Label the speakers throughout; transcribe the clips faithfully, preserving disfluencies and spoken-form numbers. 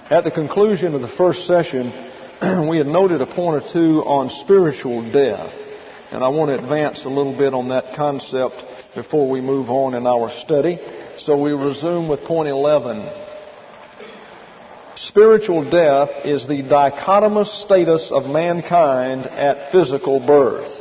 Speaker 1: At the conclusion of the first session, we had noted a point or two on spiritual death. And I want to advance a little bit on that concept before we move on in our study. So we resume with point eleven. Spiritual death is the dichotomous status of mankind at physical birth.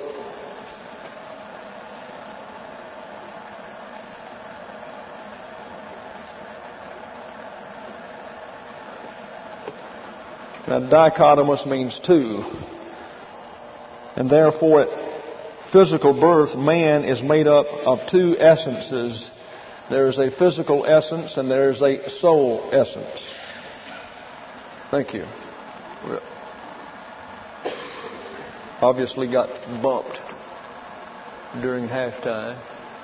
Speaker 1: Now, dichotomous means two. And therefore, at physical birth, man is made up of two essences. There is a physical essence and there is a soul essence. Thank you. Obviously got bumped during halftime.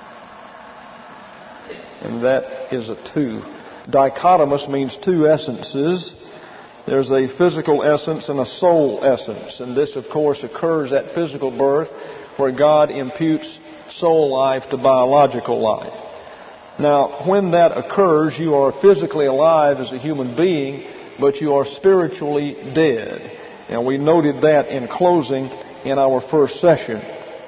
Speaker 1: And that is a two. Dichotomous means two essences. There's a physical essence and a soul essence. And this, of course, occurs at physical birth where God imputes soul life to biological life. Now, when that occurs, you are physically alive as a human being, but you are spiritually dead. And we noted that in closing in our first session.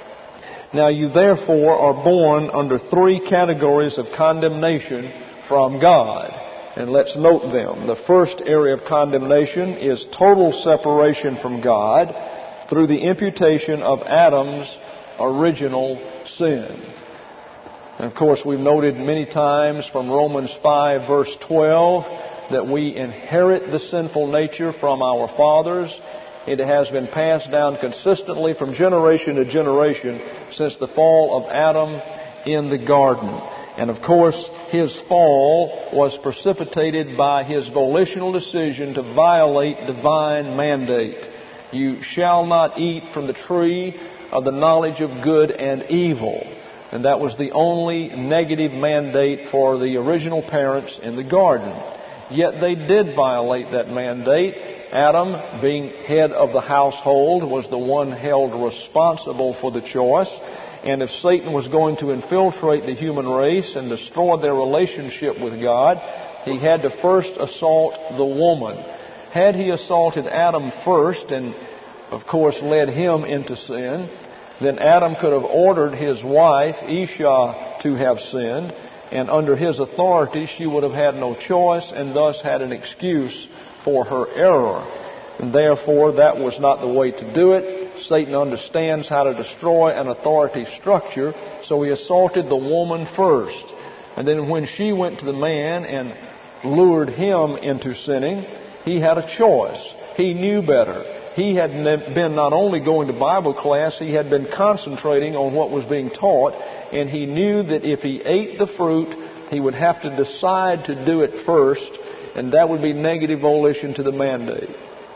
Speaker 1: Now, you therefore are born under three categories of condemnation from God. And let's note them. The first area of condemnation is total separation from God through the imputation of Adam's original sin. And of course, we've noted many times from Romans five verse twelve that we inherit the sinful nature from our fathers. It has been passed down consistently from generation to generation since the fall of Adam in the garden. And of course, his fall was precipitated by his volitional decision to violate divine mandate. You shall not eat from the tree of the knowledge of good and evil. And that was the only negative mandate for the original parents in the garden. Yet they did violate that mandate. Adam, being head of the household, was the one held responsible for the choice. And if Satan was going to infiltrate the human race and destroy their relationship with God, he had to first assault the woman. Had he assaulted Adam first and, of course, led him into sin, then Adam could have ordered his wife, Isha, to have sinned. And under his authority, she would have had no choice and thus had an excuse for her error. And therefore, that was not the way to do it. Satan understands how to destroy an authority structure, so he assaulted the woman first. And then when she went to the man and lured him into sinning, he had a choice. He knew better. He had been not only going to Bible class, he had been concentrating on what was being taught, and he knew that if he ate the fruit, he would have to decide to do it first, and that would be negative volition to the mandate.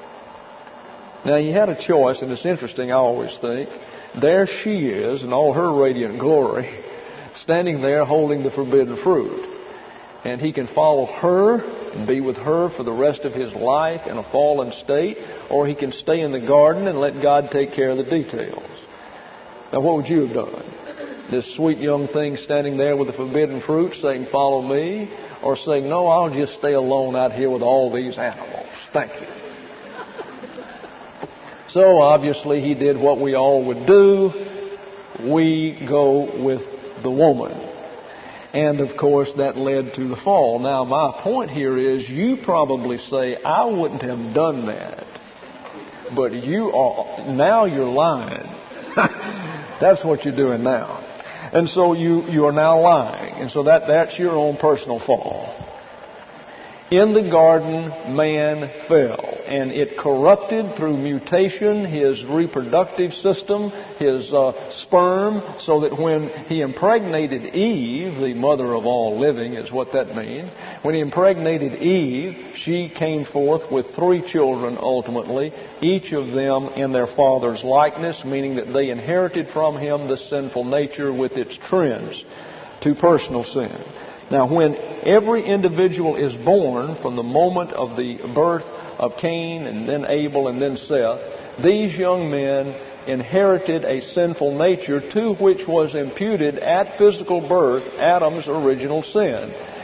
Speaker 1: Now, he had a choice, and it's interesting, I always think. There she is in all her radiant glory, standing there holding the forbidden fruit. And he can follow her and be with her for the rest of his life in a fallen state, or he can stay in the garden and let God take care of the details. Now, what would you have done? This sweet young thing standing there with the forbidden fruit saying, "Follow me," or saying, "No, I'll just stay alone out here with all these animals. Thank you." So obviously he did what we all would do. We go with the woman. And of course that led to the fall. Now my point here is you probably say, "I wouldn't have done that." But you are, now you're lying. That's what you're doing now. And so you, you are now lying. And so that, that's your own personal fall. In the garden, man fell, and it corrupted through mutation his reproductive system, his uh, sperm, so that when he impregnated Eve, the mother of all living is what that means, when he impregnated Eve, she came forth with three children ultimately, each of them in their father's likeness, meaning that they inherited from him the sinful nature with its trends to personal sin. Now, when every individual is born from the moment of the birth of Cain and then Abel and then Seth, these young men inherited a sinful nature to which was imputed at physical birth Adam's original sin.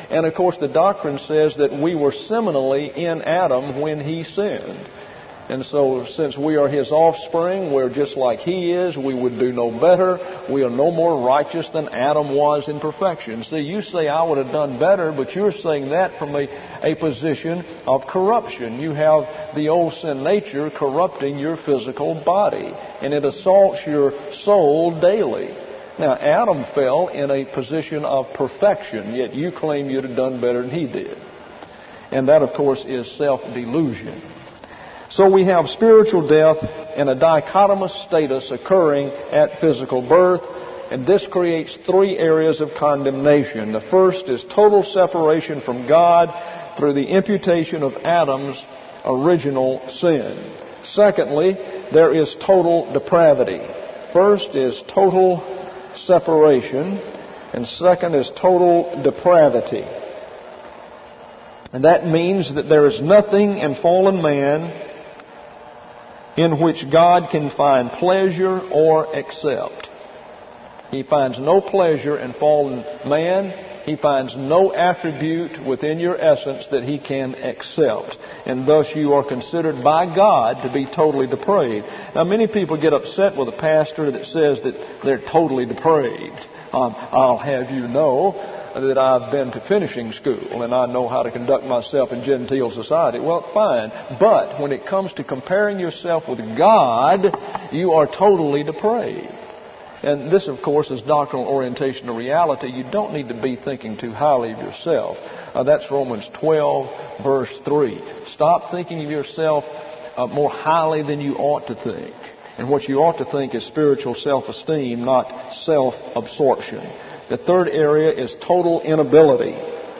Speaker 1: And of course the doctrine says that we were seminally in Adam when he sinned. And so since we are his offspring, we're just like he is. We would do no better. We are no more righteous than Adam was in perfection. See, you say I would have done better, but you're saying that from a, a position of corruption. You have the old sin nature corrupting your physical body, and it assaults your soul daily. Now, Adam fell in a position of perfection, yet you claim you'd have done better than he did. And that, of course, is self-delusion. So we have spiritual death and a dichotomous status occurring at physical birth, and this creates three areas of condemnation. The first is total separation from God through the imputation of Adam's original sin. Secondly, there is total depravity. First is total separation, and second is total depravity. And that means that there is nothing in fallen man in which God can find pleasure or accept. He finds no pleasure in fallen man. He finds no attribute within your essence that he can accept. And thus you are considered by God to be totally depraved. Now many people get upset with a pastor that says that they're totally depraved. Um, I'll have you know that I've been to finishing school and I know how to conduct myself in genteel society. Well, fine. But when it comes to comparing yourself with God, you are totally depraved. And this, of course, is doctrinal orientation to reality. You don't need to be thinking too highly of yourself. Uh, that's Romans twelve, verse three. Stop thinking of yourself uh, more highly than you ought to think. And what you ought to think is spiritual self-esteem, not self-absorption. The third area is total inability.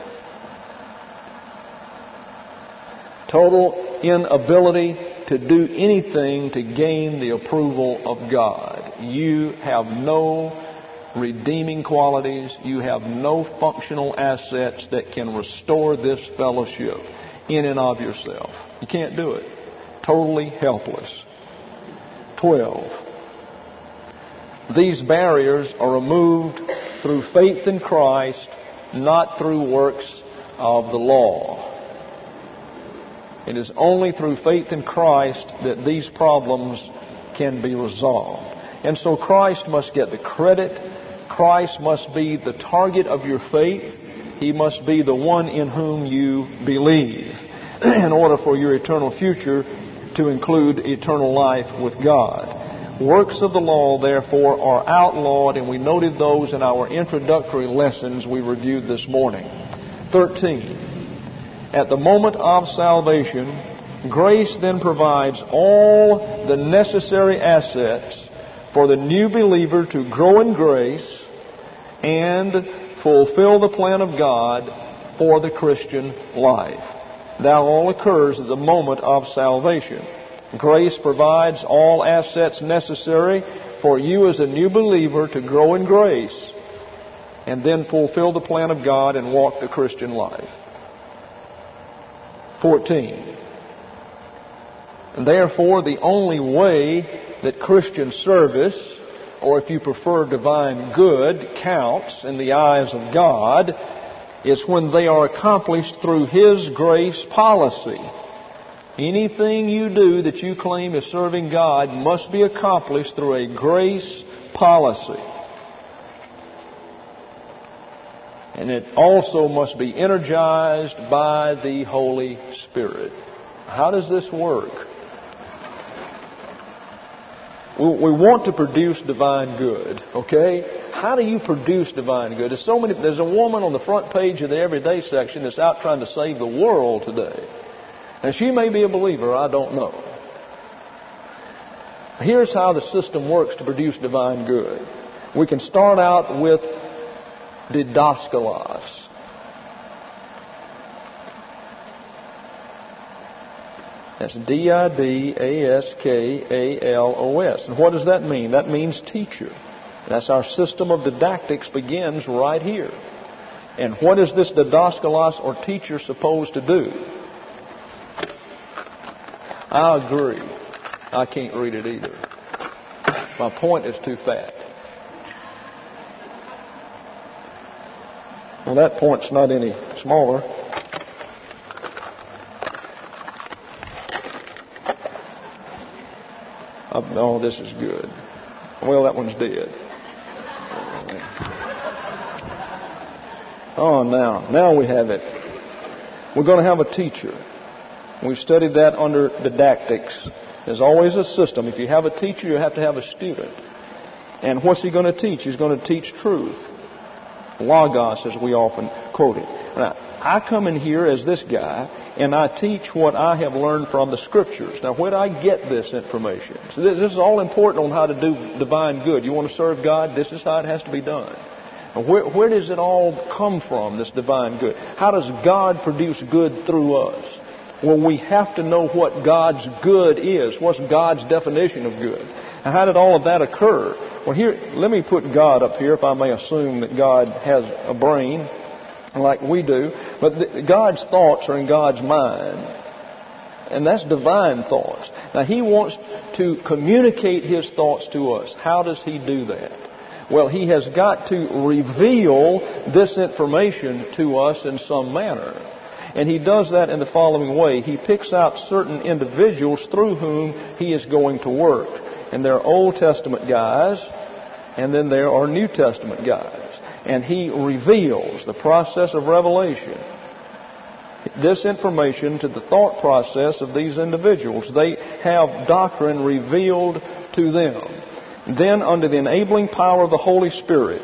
Speaker 1: Total inability to do anything to gain the approval of God. You have no redeeming qualities. You have no functional assets that can restore this fellowship in and of yourself. You can't do it. Totally helpless. Twelve. These barriers are removed through faith in Christ, not through works of the law. It is only through faith in Christ that these problems can be resolved. And so Christ must get the credit. Christ must be the target of your faith. He must be the one in whom you believe in order for your eternal future to include eternal life with God. Works of the law, therefore, are outlawed, and we noted those in our introductory lessons we reviewed this morning. thirteen. At the moment of salvation, grace then provides all the necessary assets for the new believer to grow in grace and fulfill the plan of God for the Christian life. That all occurs at the moment of salvation. Grace provides all assets necessary for you as a new believer to grow in grace and then fulfill the plan of God and walk the Christian life. fourteen. And therefore, the only way that Christian service, or if you prefer divine good, counts in the eyes of God is when they are accomplished through His grace policy. Anything you do that you claim is serving God must be accomplished through a grace policy. And it also must be energized by the Holy Spirit. How does this work? We want to produce divine good, okay? How do you produce divine good? There's so many. There's a woman on the front page of the Everyday section that's out trying to save the world today. And she may be a believer, I don't know. Here's how the system works to produce divine good. We can start out with didaskalos. That's D I D A S K A L O S. And what does that mean? That means teacher. That's our system of didactics begins right here. And what is this didaskalos or teacher supposed to do? I agree. I can't read it either. My point is too fat. Well, that point's not any smaller. Oh, this is good. Well, that one's dead. Oh, now, now we have it. We're going to have a teacher. We studied that under didactics. There's always a system. If you have a teacher, you have to have a student. And what's he going to teach? He's going to teach truth. Logos, as we often quote it. Now, I come in here as this guy, and I teach what I have learned from the Scriptures. Now, where do I get this information? So this, this is all important on how to do divine good. You want to serve God? This is how it has to be done. Now, where, where does it all come from, this divine good? How does God produce good through us? Well, we have to know what God's good is. What's God's definition of good? Now, how did all of that occur? Well, here, let me put God up here, if I may assume that God has a brain like we do. But the, God's thoughts are in God's mind. And that's divine thoughts. Now, He wants to communicate His thoughts to us. How does He do that? Well, He has got to reveal this information to us in some manner. And He does that in the following way. He picks out certain individuals through whom He is going to work. And there are Old Testament guys, and then there are New Testament guys. And He reveals the process of revelation, this information to the thought process of these individuals. They have doctrine revealed to them. Then, under the enabling power of the Holy Spirit,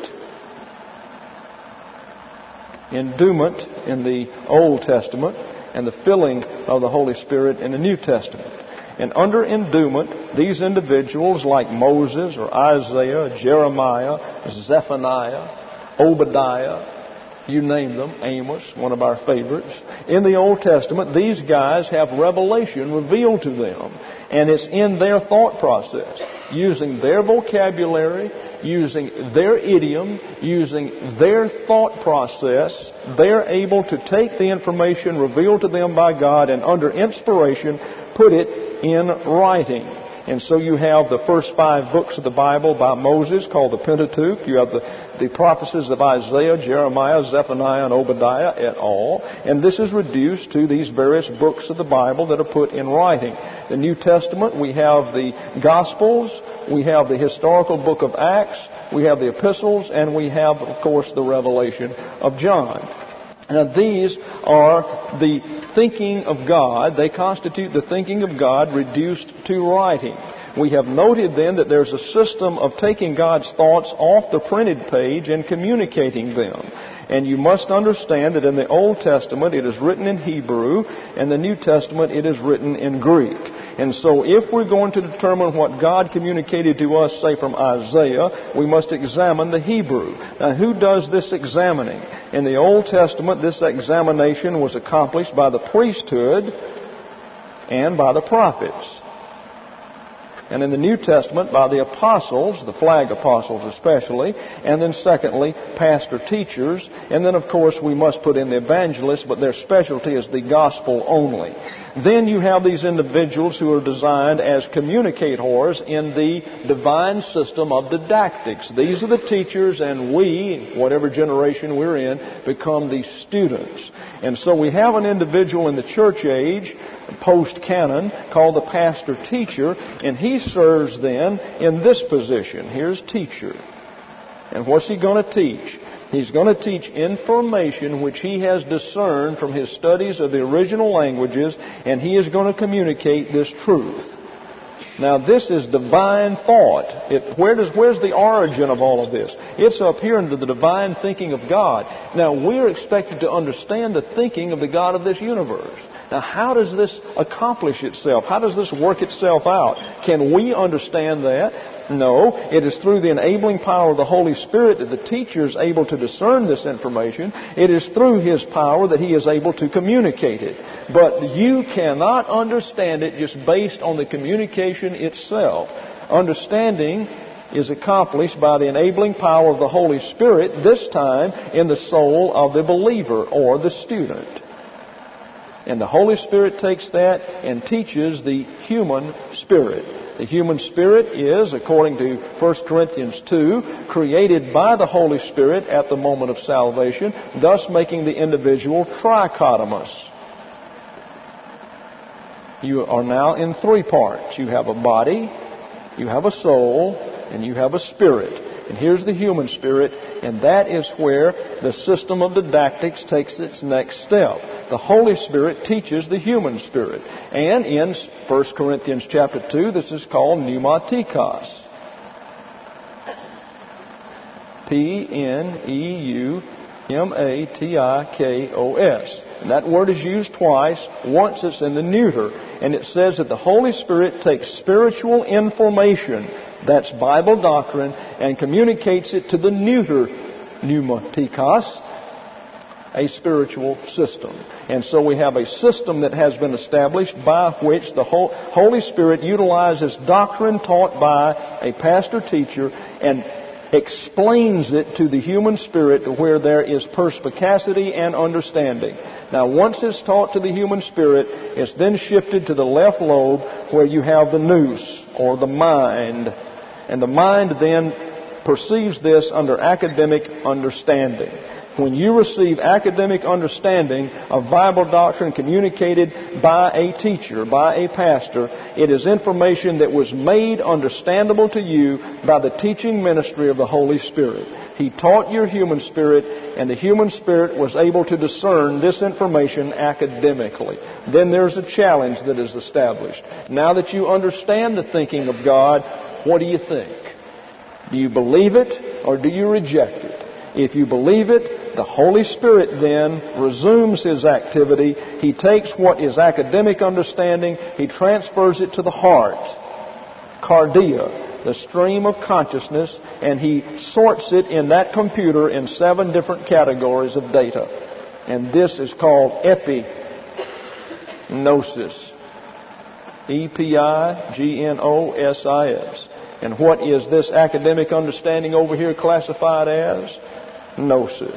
Speaker 1: endowment in the Old Testament and the filling of the Holy Spirit in the New Testament. And under endowment, these individuals like Moses or Isaiah, Jeremiah, Zephaniah, Obadiah, you name them, Amos, one of our favorites. In the Old Testament, these guys have revelation revealed to them. And it's in their thought process, using their vocabulary, using their idiom, using their thought process. They're able to take the information revealed to them by God and under inspiration put it in writing. And so you have the first five books of the Bible by Moses called the Pentateuch. You have the, the prophecies of Isaiah, Jeremiah, Zephaniah, and Obadiah et al. And this is reduced to these various books of the Bible that are put in writing. The New Testament, we have the Gospels, we have the historical book of Acts, we have the epistles, and we have, of course, the Revelation of John. Now, these are the thinking of God. They constitute the thinking of God reduced to writing. We have noted then that there's a system of taking God's thoughts off the printed page and communicating them. And you must understand that in the Old Testament it is written in Hebrew, and the New Testament it is written in Greek. And so if we're going to determine what God communicated to us, say from Isaiah, we must examine the Hebrew. Now, who does this examining? In the Old Testament, this examination was accomplished by the priesthood and by the prophets. And in the New Testament, by the apostles, the flag apostles especially, and then secondly, pastor teachers, and then of course we must put in the evangelists, but their specialty is the gospel only. Then you have these individuals who are designed as communicators in the divine system of didactics. These are the teachers, and we, whatever generation we're in, become the students. And so we have an individual in the church age, post-canon, called the pastor-teacher, and he serves then in this position. Here's teacher. And what's he going to teach? He's going to teach information which he has discerned from his studies of the original languages, and he is going to communicate this truth. Now, this is divine thought. It, where does, where's the origin of all of this? It's up here into the divine thinking of God. Now, we're expected to understand the thinking of the God of this universe. Now, how does this accomplish itself? How does this work itself out? Can we understand that? No. It is through the enabling power of the Holy Spirit that the teacher is able to discern this information. It is through His power that He is able to communicate it. But you cannot understand it just based on the communication itself. Understanding is accomplished by the enabling power of the Holy Spirit, this time in the soul of the believer or the student. And the Holy Spirit takes that and teaches the human spirit. The human spirit is, according to First Corinthians two, created by the Holy Spirit at the moment of salvation, thus making the individual trichotomous. You are now in three parts. You have a body, you have a soul, and you have a spirit. And here's the human spirit, and that is where the system of didactics takes its next step. The Holy Spirit teaches the human spirit. And in First Corinthians chapter two, this is called pneumatikos. P N E U M A T I K O S. And that word is used twice. Once it's in the neuter. And it says that the Holy Spirit takes spiritual information, that's Bible doctrine, and communicates it to the neuter pneumatikos, a spiritual system. And so we have a system that has been established by which the Holy Spirit utilizes doctrine taught by a pastor-teacher and explains it to the human spirit to where there is perspicacity and understanding. Now, once it's taught to the human spirit, it's then shifted to the left lobe where you have the nous, or the mind. And the mind then perceives this under academic understanding. When you receive academic understanding of Bible doctrine communicated by a teacher, by a pastor, it is information that was made understandable to you by the teaching ministry of the Holy Spirit. He taught your human spirit, and the human spirit was able to discern this information academically. Then there's a challenge that is established. Now that you understand the thinking of God, what do you think? Do you believe it or do you reject it? If you believe it, the Holy Spirit then resumes His activity. He takes what is academic understanding, He transfers it to the heart, cardia, the stream of consciousness, and He sorts it in that computer in seven different categories of data. And this is called epignosis. E P I G N O S I S. And what is this academic understanding over here classified as? Gnosis.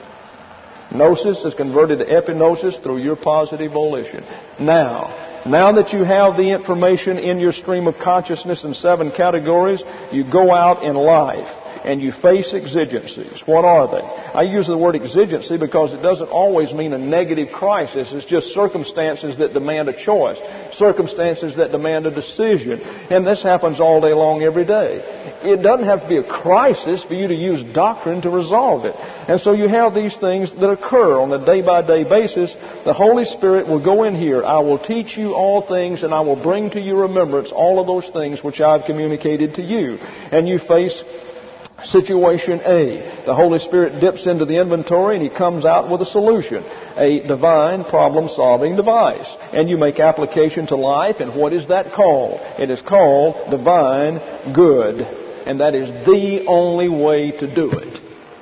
Speaker 1: Gnosis is converted to epignosis through your positive volition. Now, now that you have the information in your stream of consciousness in seven categories, you go out in life and you face exigencies. What are they? I use the word exigency because it doesn't always mean a negative crisis. It's just circumstances that demand a choice, circumstances that demand a decision. And this happens all day long, every day. It doesn't have to be a crisis for you to use doctrine to resolve it. And so you have these things that occur on a day-by-day basis. The Holy Spirit will go in here. I will teach you all things, and I will bring to your remembrance all of those things which I've communicated to you. And you face situation A. The Holy Spirit dips into the inventory and He comes out with a solution, a divine problem-solving device. And you make application to life, and what is that called? It is called divine good. And that is the only way to do it.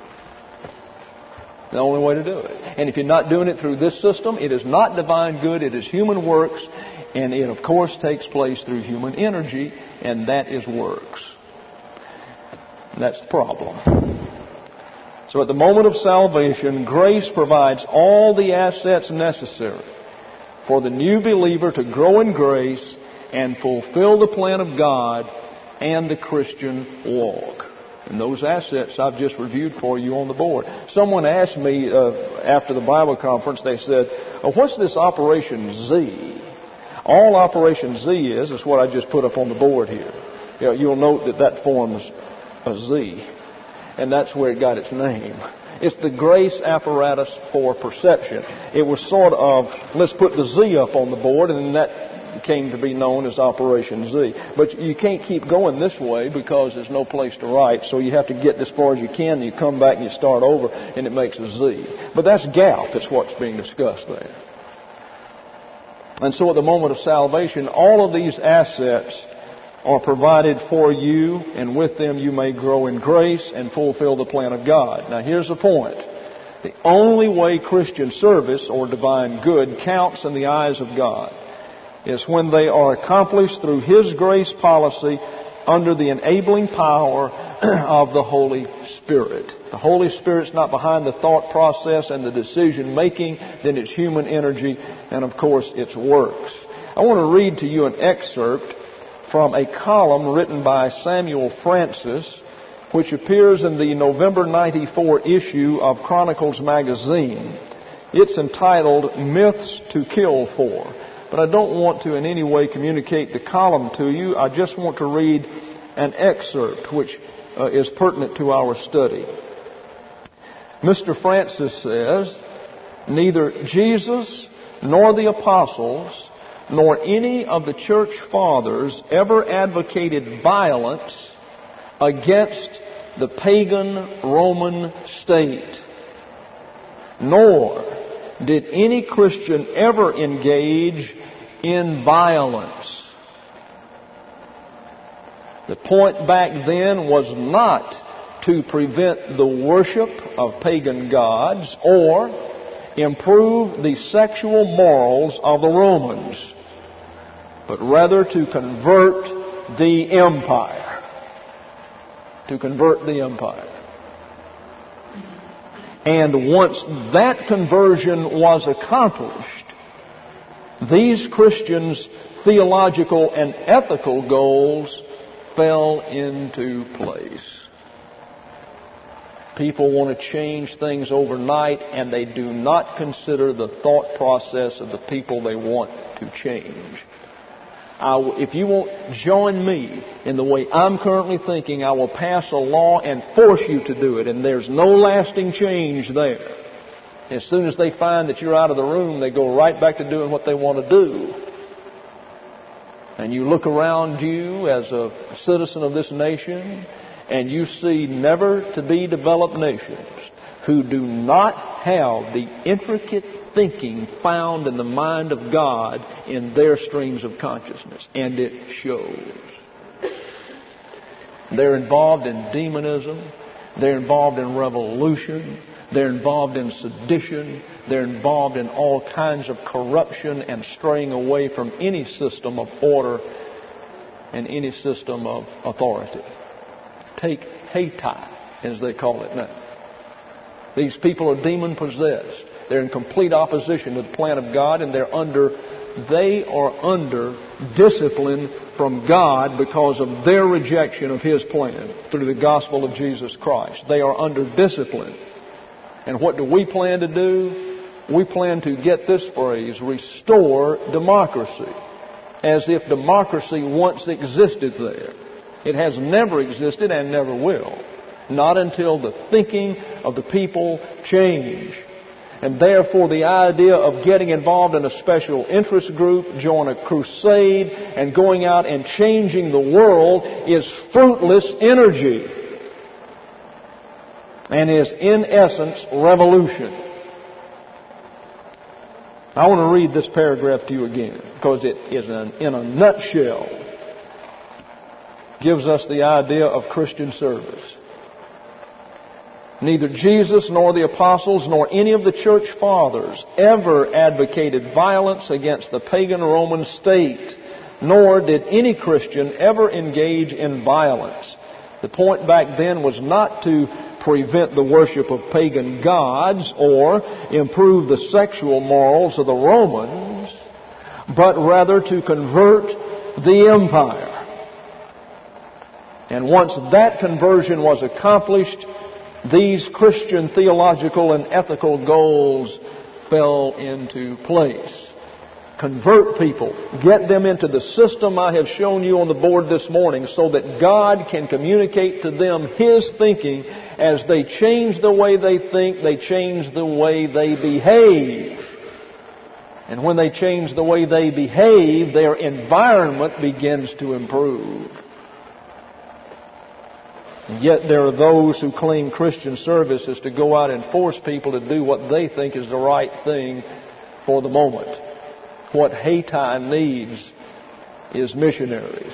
Speaker 1: The only way to do it. And if you're not doing it through this system, it is not divine good, it is human works, and it of course takes place through human energy, and that is works. That's the problem. So at the moment of salvation, grace provides all the assets necessary for the new believer to grow in grace and fulfill the plan of God and the Christian walk. And those assets I've just reviewed for you on the board. Someone asked me uh, after the Bible conference, they said, oh, what's this Operation Z? All Operation Z is, is what I just put up on the board here. You know, you'll note that that forms a Z. And that's where it got its name. It's the grace apparatus for perception. It was sort of, let's put the Z up on the board, and then that came to be known as Operation Z. But you can't keep going this way because there's no place to write. So you have to get as far as you can, and you come back and you start over, and it makes a Z. But that's G A L P. That's what's being discussed there. And so at the moment of salvation, all of these assets are provided for you, and with them you may grow in grace and fulfill the plan of God. Now here's the point. The only way Christian service or divine good counts in the eyes of God is when they are accomplished through His grace policy under the enabling power of the Holy Spirit. The Holy Spirit's not behind the thought process and the decision making, then it's human energy and of course it's works. I want to read to you an excerpt from a column written by Samuel Francis, which appears in the November ninety-four issue of Chronicles magazine. It's entitled Myths to Kill For. But I don't want to in any way communicate the column to you. I just want to read an excerpt which uh, is pertinent to our study. Mister Francis says, neither Jesus nor the apostles nor any of the church fathers ever advocated violence against the pagan Roman state, nor did any Christian ever engage in violence. The point back then was not to prevent the worship of pagan gods or improve the sexual morals of the Romans, but rather to convert the empire. To convert the empire. And once that conversion was accomplished, these Christians' theological and ethical goals fell into place. People want to change things overnight, and they do not consider the thought process of the people they want to change. I, if you won't join me in the way I'm currently thinking, I will pass a law and force you to do it, and there's no lasting change there. As soon as they find that you're out of the room, they go right back to doing what they want to do. And you look around you as a citizen of this nation, and you see never to be developed nations who do not have the intricate thinking found in the mind of God in their streams of consciousness. And it shows. They're involved in demonism. They're involved in revolution. They're involved in sedition. They're involved in all kinds of corruption and straying away from any system of order and any system of authority. Take Haiti, as they call it now. These people are demon-possessed. They're in complete opposition to the plan of God, and they're under, they are under discipline from God because of their rejection of His plan through the gospel of Jesus Christ. They are under discipline. And what do we plan to do? We plan to get this phrase, restore democracy, as if democracy once existed there. It has never existed and never will. Not until the thinking of the people change. And therefore the idea of getting involved in a special interest group, join a crusade, and going out and changing the world is fruitless energy. And is in essence revolution. I want to read this paragraph to you again because it is an, in a nutshell gives us the idea of Christian service. Neither Jesus nor the apostles nor any of the church fathers ever advocated violence against the pagan Roman state, nor did any Christian ever engage in violence. The point back then was not to prevent the worship of pagan gods or improve the sexual morals of the Romans, but rather to convert the empire. And once that conversion was accomplished, these Christian theological and ethical goals fell into place. Convert people. Get them into the system I have shown you on the board this morning so that God can communicate to them His thinking. As they change the way they think, they change the way they behave. And when they change the way they behave, their environment begins to improve. And yet there are those who claim Christian service is to go out and force people to do what they think is the right thing for the moment. What Haiti needs is missionaries.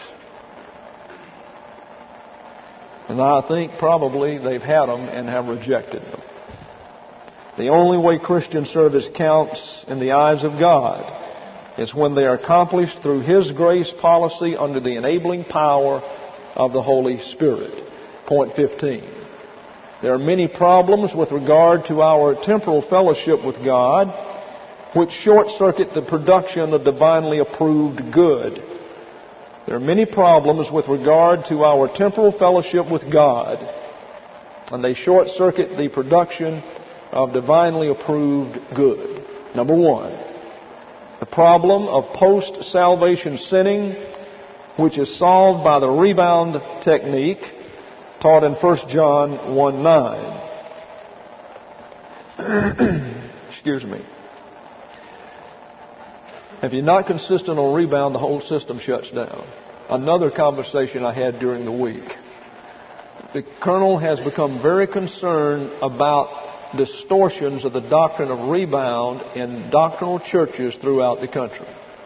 Speaker 1: And I think probably they've had them and have rejected them. The only way Christian service counts in the eyes of God is when they are accomplished through His grace policy under the enabling power of the Holy Spirit. Point fifteen. There are many problems with regard to our temporal fellowship with God which short-circuit the production of divinely approved good. There are many problems with regard to our temporal fellowship with God, and they short-circuit the production of divinely approved good. Number one, the problem of post-salvation sinning, which is solved by the rebound technique taught in First John one nine. Excuse me. If you're not consistent on rebound, the whole system shuts down. Another conversation I had during the week. The colonel has become very concerned about distortions of the doctrine of rebound in doctrinal churches throughout the country.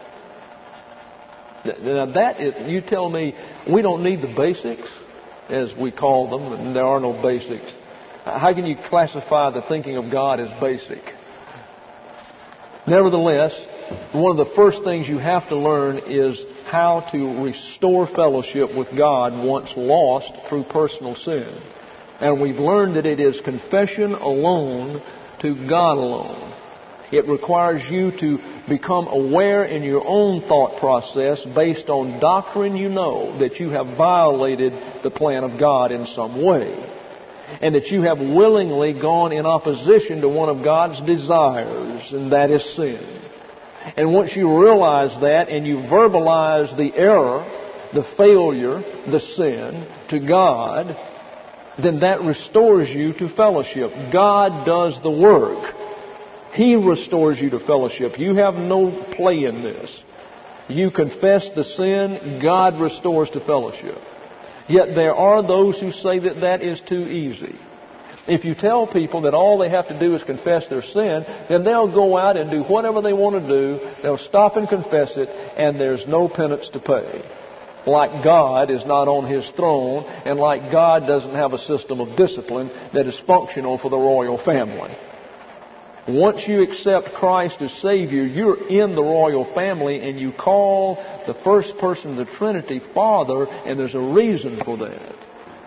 Speaker 1: Now that is, you tell me we don't need the basics, as we call them, and there are no basics. How can you classify the thinking of God as basic? Nevertheless, one of the first things you have to learn is how to restore fellowship with God once lost through personal sin. And we've learned that it is confession alone to God alone. It requires you to become aware in your own thought process based on doctrine you know that you have violated the plan of God in some way, and that you have willingly gone in opposition to one of God's desires, and that is sin. And once you realize that and you verbalize the error, the failure, the sin to God, then that restores you to fellowship. God does the work. He restores you to fellowship. You have no play in this. You confess the sin, God restores to fellowship. Yet there are those who say that that is too easy. If you tell people that all they have to do is confess their sin, then they'll go out and do whatever they want to do. They'll stop and confess it, and there's no penance to pay. Like God is not on His throne, and like God doesn't have a system of discipline that is functional for the royal family. Once you accept Christ as Savior, you're in the royal family, and you call the first person of the Trinity Father, and there's a reason for that.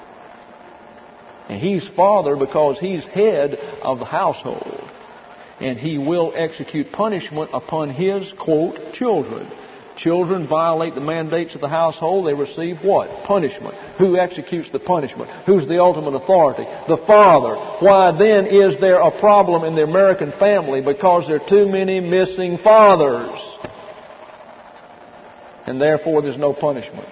Speaker 1: And He's Father because He's head of the household. And He will execute punishment upon His, quote, children. Children violate the mandates of the household, they receive what? Punishment. Who executes the punishment? Who's the ultimate authority? The Father. Why then is there a problem in the American family? Because there are too many missing fathers. And therefore there's no punishment.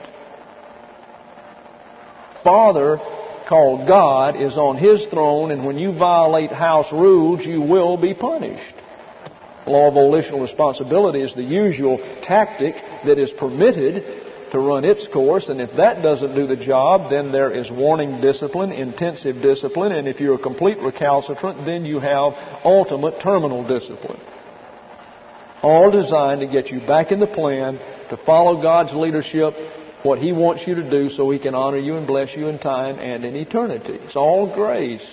Speaker 1: Father, called God, is on His throne, and when you violate house rules, you will be punished. Law of volitional responsibility is the usual tactic that is permitted to run its course, and if that doesn't do the job, then there is warning discipline, intensive discipline, and if you're a complete recalcitrant, then you have ultimate terminal discipline. All designed to get you back in the plan, to follow God's leadership, what He wants you to do so He can honor you and bless you in time and in eternity. It's all grace.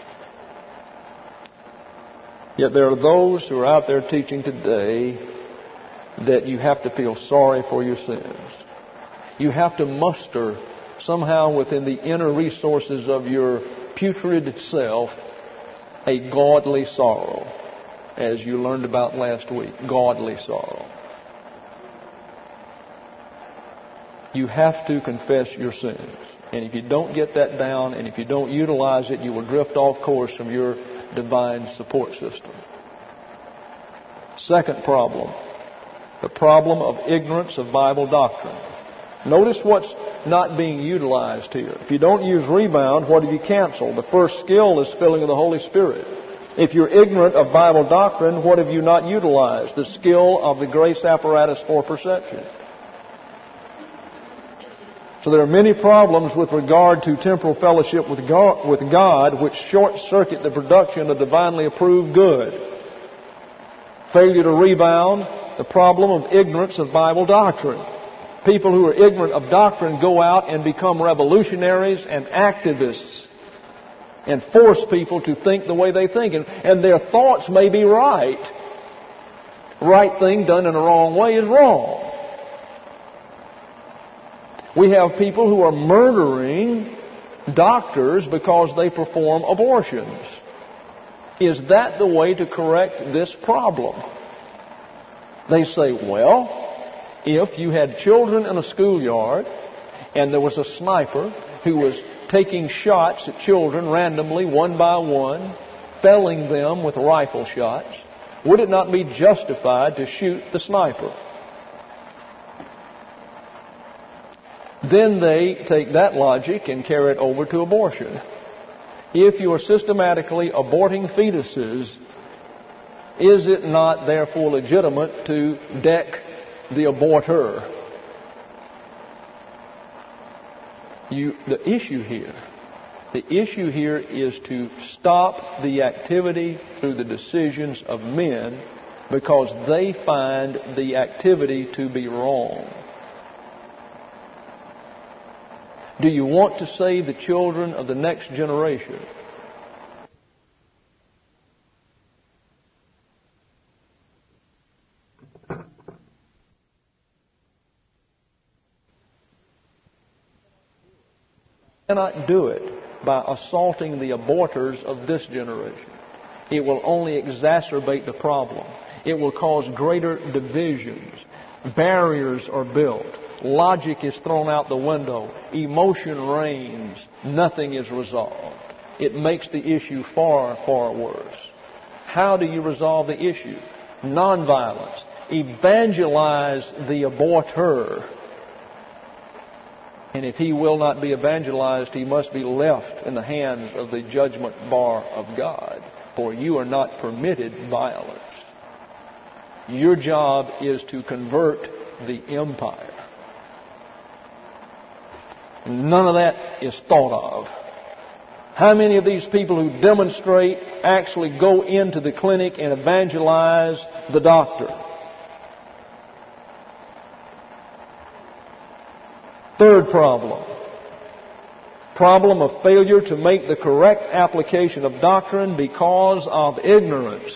Speaker 1: Yet there are those who are out there teaching today that you have to feel sorry for your sins. You have to muster somehow within the inner resources of your putrid self a godly sorrow, as you learned about last week. Godly sorrow. You have to confess your sins. And if you don't get that down, and if you don't utilize it, you will drift off course from your divine support system. Second problem, the problem of ignorance of Bible doctrine. Notice what's not being utilized here. If you don't use rebound, what have you canceled? The first skill is filling of the Holy Spirit. If you're ignorant of Bible doctrine, what have you not utilized? The skill of the grace apparatus for perception. So there are many problems with regard to temporal fellowship with God, with God which short-circuit the production of divinely approved good. Failure to rebound, the problem of ignorance of Bible doctrine. People who are ignorant of doctrine go out and become revolutionaries and activists and force people to think the way they think. And, and their thoughts may be right. Right thing done in the wrong way is wrong. We have people who are murdering doctors because they perform abortions. Is that the way to correct this problem? They say, well, if you had children in a schoolyard and there was a sniper who was taking shots at children randomly, one by one, felling them with rifle shots, would it not be justified to shoot the sniper? Then they take that logic and carry it over to abortion. If you are systematically aborting fetuses, is it not therefore legitimate to deck the aborter? You, the issue here, the issue here is to stop the activity through the decisions of men because they find the activity to be wrong. Do you want to save the children of the next generation? You cannot do it by assaulting the aborters of this generation. It will only exacerbate the problem. It will cause greater divisions. Barriers are built. Logic is thrown out the window. Emotion reigns. Nothing is resolved. It makes the issue far, far worse. How do you resolve the issue? Nonviolence. Evangelize the aborter. And if he will not be evangelized, he must be left in the hands of the judgment bar of God. For you are not permitted violence. Your job is to convert the empire. None of that is thought of. How many of these people who demonstrate actually go into the clinic and evangelize the doctor? Third problem. Problem of failure to make the correct application of doctrine because of ignorance.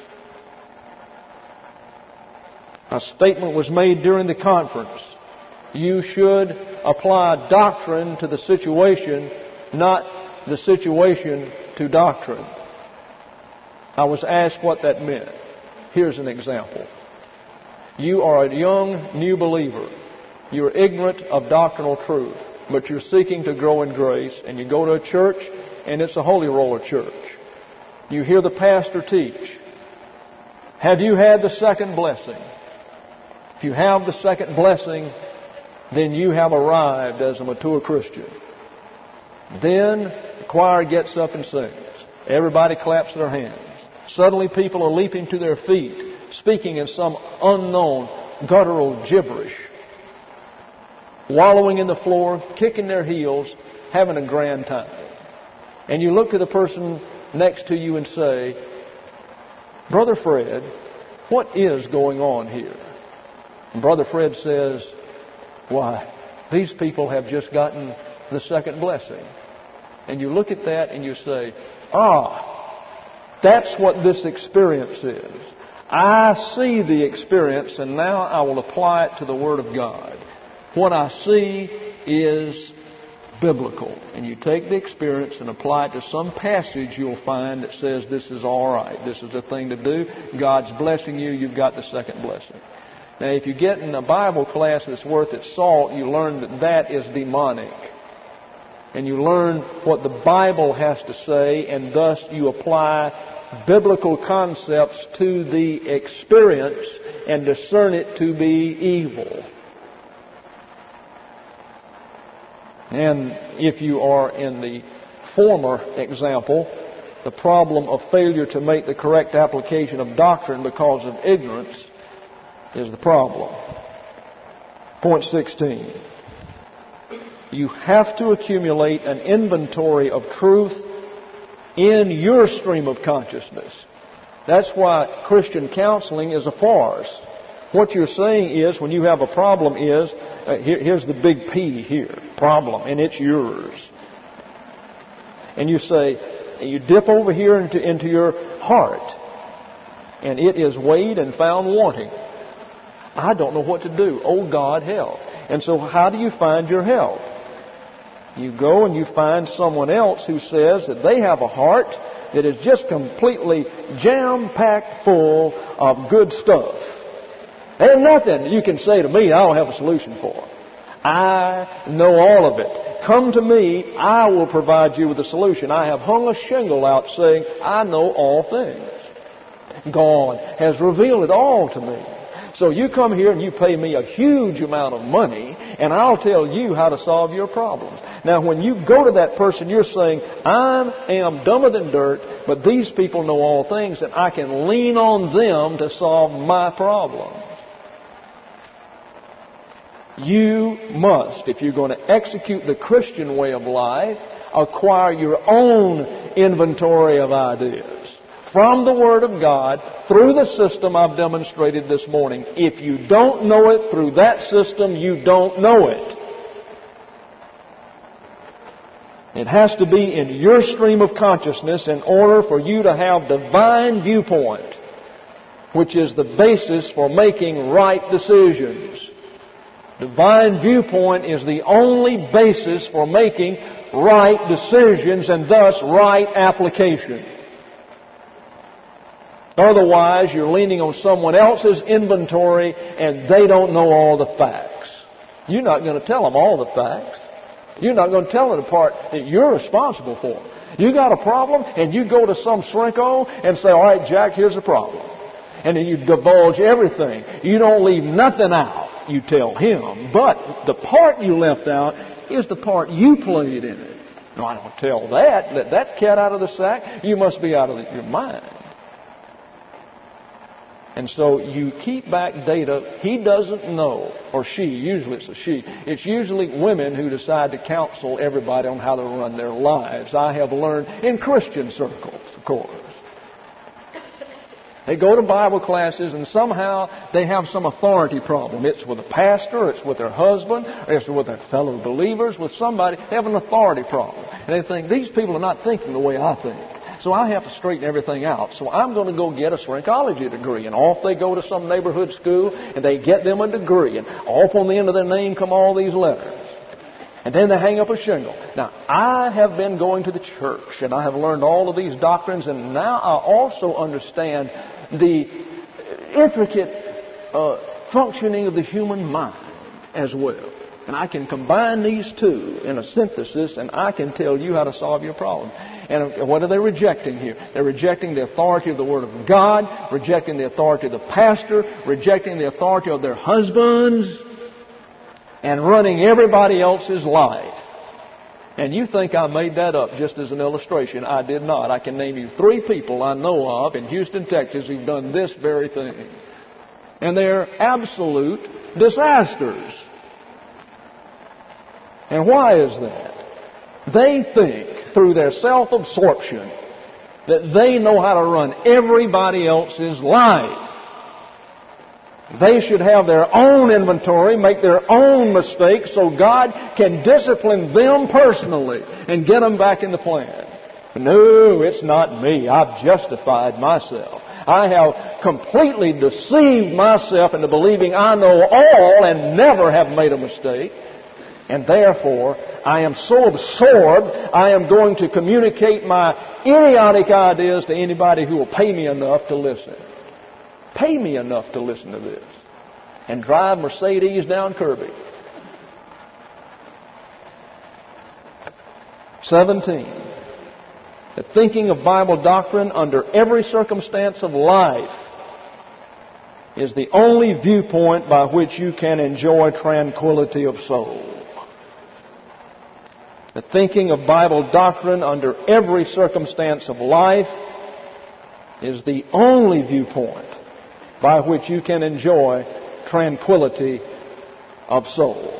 Speaker 1: A statement was made during the conference. You should apply doctrine to the situation, not the situation to doctrine. I was asked what that meant. Here's an example. You are a young new believer. You're ignorant of doctrinal truth, but you're seeking to grow in grace, and you go to a church, and it's a holy roller church. You hear the pastor teach. Have you had the second blessing? If you have the second blessing, then you have arrived as a mature Christian. Then the choir gets up and sings. Everybody claps their hands. Suddenly people are leaping to their feet, speaking in some unknown guttural gibberish, wallowing in the floor, kicking their heels, having a grand time. And you look to the person next to you and say, Brother Fred, what is going on here? And Brother Fred says, why, these people have just gotten the second blessing. And you look at that and you say, ah, that's what this experience is. I see the experience, and now I will apply it to the Word of God. What I see is biblical. And you take the experience and apply it to some passage you'll find that says this is all right. This is a thing to do. God's blessing you. You've got the second blessing. Now, if you get in a Bible class that's worth its salt, you learn that that is demonic. And you learn what the Bible has to say, and thus you apply biblical concepts to the experience and discern it to be evil. And if you are in the former example, the problem of failure to make the correct application of doctrine because of ignorance is the problem. Point sixteen. You have to accumulate an inventory of truth in your stream of consciousness. That's why Christian counseling is a farce. What you're saying is, when you have a problem is, uh, here, here's the big P here, problem, and it's yours. And you say, you dip over here into, into your heart, and it is weighed and found wanting. I don't know what to do. Oh, God, help. And so how do you find your help? You go and you find someone else who says that they have a heart that is just completely jam-packed full of good stuff. There's nothing you can say to me I don't have a solution for. I know all of it. Come to me, I will provide you with a solution. I have hung a shingle out saying, I know all things. God has revealed it all to me. So you come here and you pay me a huge amount of money, and I'll tell you how to solve your problems. Now, when you go to that person, you're saying, I am dumber than dirt, but these people know all things, and I can lean on them to solve my problems. You must, if you're going to execute the Christian way of life, acquire your own inventory of ideas from the Word of God through the system I've demonstrated this morning. If you don't know it through that system, you don't know it. It has to be in your stream of consciousness in order for you to have divine viewpoint, which is the basis for making right decisions. Divine viewpoint is the only basis for making right decisions and thus right application. Otherwise, you're leaning on someone else's inventory and they don't know all the facts. You're not going to tell them all the facts. You're not going to tell them the part that you're responsible for. You got a problem and you go to some shrinko and say, all right, Jack, here's the problem. And then you divulge everything. You don't leave nothing out. You tell him. But the part you left out is the part you played in it. No, I don't tell that. Let that cat out of the sack. You must be out of your mind. And so you keep back data he doesn't know, or she, usually it's a she. It's usually women who decide to counsel everybody on how to run their lives. I have learned in Christian circles, of course. They go to Bible classes and somehow they have some authority problem. It's with a pastor, it's with their husband, or it's with their fellow believers, with somebody. They have an authority problem. And they think, these people are not thinking the way I think. So I have to straighten everything out. So I'm going to go get a shrinkology degree. And off they go to some neighborhood school and they get them a degree. And off on the end of their name come all these letters. And then they hang up a shingle. Now, I have been going to the church and I have learned all of these doctrines, and now I also understand the intricate uh, functioning of the human mind as well. And I can combine these two in a synthesis, and I can tell you how to solve your problem. And what are they rejecting here? They're rejecting the authority of the Word of God, rejecting the authority of the pastor, rejecting the authority of their husbands, and running everybody else's life. And you think I made that up just as an illustration. I did not. I can name you three people I know of in Houston, Texas who've done this very thing. And they're absolute disasters. And why is that? They think through their self-absorption that they know how to run everybody else's life. They should have their own inventory, make their own mistakes so God can discipline them personally and get them back in the plan. No, it's not me. I've justified myself. I have completely deceived myself into believing I know all and never have made a mistake. And therefore, I am so absorbed, I am going to communicate my idiotic ideas to anybody who will pay me enough to listen. Pay me enough to listen to this. And drive Mercedes down Kirby. seventeen. The thinking of Bible doctrine under every circumstance of life is the only viewpoint by which you can enjoy tranquility of soul. The thinking of Bible doctrine under every circumstance of life is the only viewpoint by which you can enjoy tranquility of soul.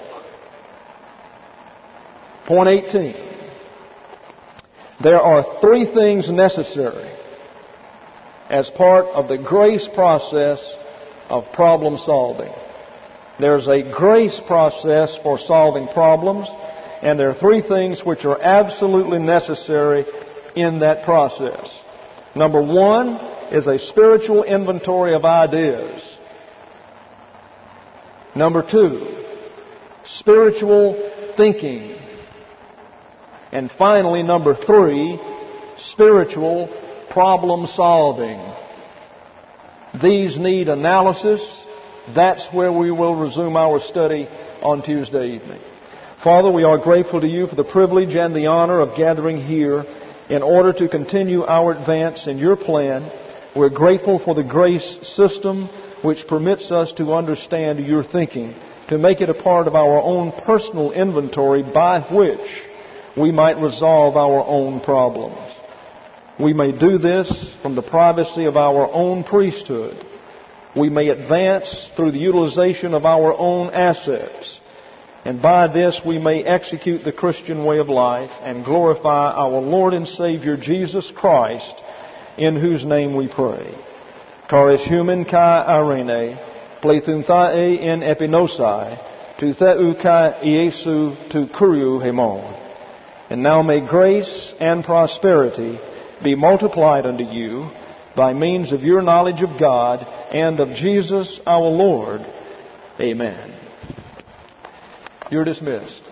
Speaker 1: Point eighteen. There are three things necessary as part of the grace process of problem solving. There's a grace process for solving problems, and there are three things which are absolutely necessary in that process. Number one is a spiritual inventory of ideas. Number two, spiritual thinking. And finally, number three, spiritual problem solving. These need analysis. That's where we will resume our study on Tuesday evening. Father, we are grateful to you for the privilege and the honor of gathering here in order to continue our advance in your plan. We're grateful for the grace system which permits us to understand your thinking, to make it a part of our own personal inventory by which we might resolve our own problems. We may do this from the privacy of our own priesthood. We may advance through the utilization of our own assets. And by this we may execute the Christian way of life and glorify our Lord and Savior Jesus Christ, in whose name we pray. Charis human kai irene, plethunthai in epinosai, tu theu kai Iesu tu kuriou hemon. And now may grace and prosperity be multiplied unto you by means of your knowledge of God and of Jesus our Lord. Amen. You're dismissed.